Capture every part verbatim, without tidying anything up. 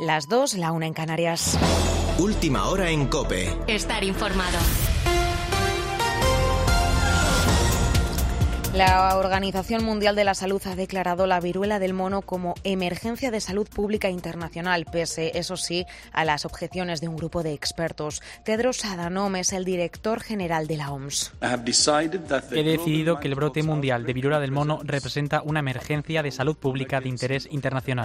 Las dos, la una en Canarias. Última hora en COPE. Estar informado. La Organización Mundial de la Salud ha declarado la viruela del mono como emergencia de salud pública internacional, pese, eso sí, a las objeciones de un grupo de expertos. Tedros Adhanom es el director general de la O M S. He decidido que el brote mundial de viruela del mono representa una emergencia de salud pública de interés internacional.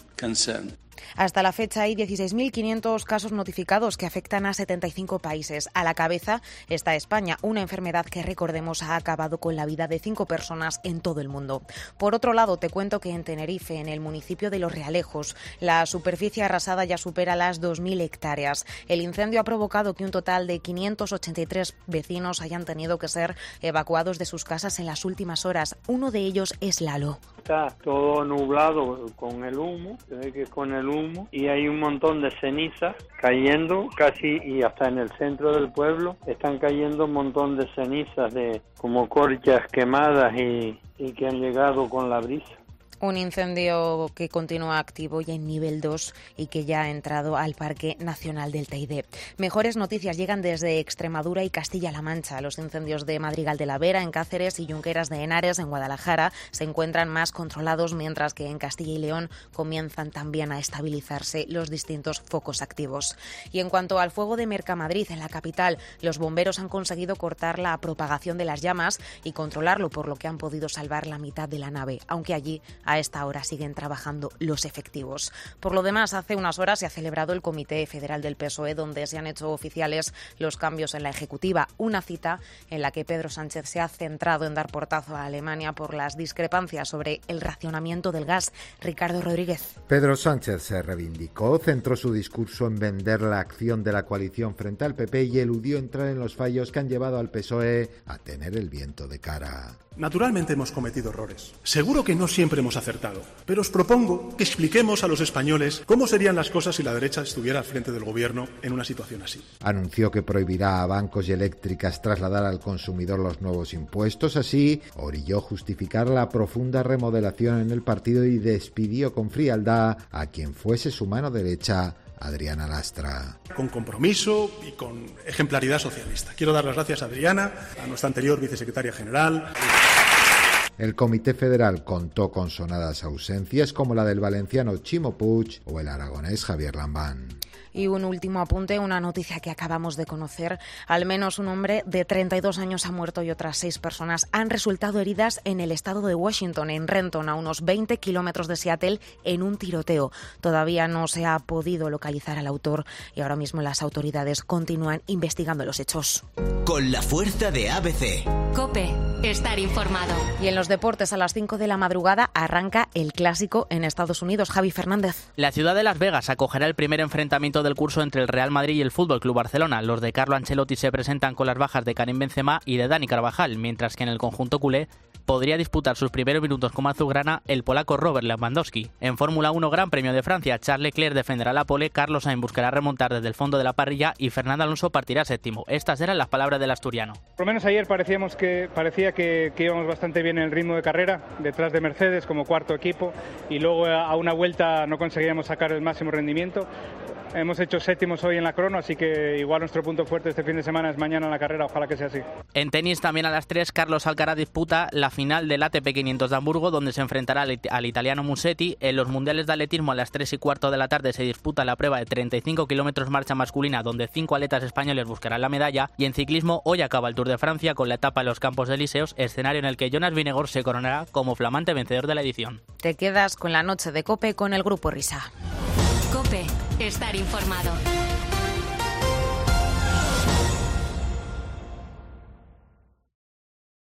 Hasta la fecha hay dieciséis mil quinientos casos notificados que afectan a setenta y cinco países. A la cabeza está España, una enfermedad que, recordemos, ha acabado con la vida de cinco personas en todo el mundo. Por otro lado, te cuento que en Tenerife, en el municipio de Los Realejos, la superficie arrasada ya supera las dos mil hectáreas. El incendio ha provocado que un total de quinientos ochenta y tres vecinos hayan tenido que ser evacuados de sus casas en las últimas horas. Uno de ellos es Lalo. Está todo nublado con el humo, se ve que con el humo, y hay un montón de cenizas cayendo casi, y hasta en el centro del pueblo están cayendo un montón de cenizas de como corchas quemadas y, y que han llegado con la brisa. Un incendio que continúa activo y en nivel dos y que ya ha entrado al Parque Nacional del Teide. Mejores noticias llegan desde Extremadura y Castilla-La Mancha. Los incendios de Madrigal de la Vera, en Cáceres, y Junqueras de Henares, en Guadalajara, se encuentran más controlados, mientras que en Castilla y León comienzan también a estabilizarse los distintos focos activos. Y en cuanto al fuego de Mercamadrid, en la capital, los bomberos han conseguido cortar la propagación de las llamas y controlarlo, por lo que han podido salvar la mitad de la nave, aunque allí a esta hora siguen trabajando los efectivos. Por lo demás, hace unas horas se ha celebrado el Comité Federal del P S O E, donde se han hecho oficiales los cambios en la Ejecutiva. Una cita en la que Pedro Sánchez se ha centrado en dar portazo a Alemania por las discrepancias sobre el racionamiento del gas. Ricardo Rodríguez. Pedro Sánchez se reivindicó, centró su discurso en vender la acción de la coalición frente al P P y eludió entrar en los fallos que han llevado al P S O E a tener el viento de cara. Naturalmente hemos cometido errores. Seguro que no siempre hemos acertado. Pero os propongo que expliquemos a los españoles cómo serían las cosas si la derecha estuviera al frente del gobierno en una situación así. Anunció que prohibirá a bancos y eléctricas trasladar al consumidor los nuevos impuestos. Así, orilló justificar la profunda remodelación en el partido y despidió con frialdad a quien fuese su mano derecha, Adriana Lastra. Con compromiso y con ejemplaridad socialista. Quiero dar las gracias a Adriana, a nuestra anterior vicesecretaria general. El Comité Federal contó con sonadas ausencias como la del valenciano Chimo Puig o el aragonés Javier Lambán. Y un último apunte, una noticia que acabamos de conocer. Al menos un hombre de treinta y dos años ha muerto y otras seis personas han resultado heridas en el estado de Washington, en Renton, a unos veinte kilómetros de Seattle, en un tiroteo. Todavía no se ha podido localizar al autor y ahora mismo las autoridades continúan investigando los hechos. Con la fuerza de A B C. COPE. Estar informado. Y en los deportes, a las cinco de la madrugada arranca el Clásico en Estados Unidos. Javi Fernández. La ciudad de Las Vegas acogerá el primer enfrentamiento del curso entre el Real Madrid y el Fútbol Club Barcelona. Los de Carlo Ancelotti se presentan con las bajas de Karim Benzema y de Dani Carvajal, mientras que en el conjunto culé podría disputar sus primeros minutos como azulgrana el polaco Robert Lewandowski. En Fórmula uno Gran Premio de Francia, Charles Leclerc defenderá la pole, Carlos Sainz buscará remontar desde el fondo de la parrilla y Fernando Alonso partirá séptimo. Estas eran las palabras del asturiano. Por lo menos ayer parecíamos que, parecía que, que íbamos bastante bien en el ritmo de carrera, detrás de Mercedes como cuarto equipo, y luego a una vuelta no conseguíamos sacar el máximo rendimiento. Hemos hecho séptimos hoy en la crono, así que igual nuestro punto fuerte este fin de semana es mañana en la carrera, ojalá que sea así. En tenis también a las tres, Carlos Alcaraz disputa la final del A T P quinientos de Hamburgo, donde se enfrentará al, al italiano Musetti. En los mundiales de atletismo a las tres y cuarto de la tarde se disputa la prueba de treinta y cinco kilómetros marcha masculina, donde cinco atletas españoles buscarán la medalla. Y en ciclismo hoy acaba el Tour de Francia con la etapa en los Campos Elíseos, escenario en el que Jonas Vingegaard se coronará como flamante vencedor de la edición. Te quedas con la noche de COPE con el Grupo Risa. COPE. Estar informado.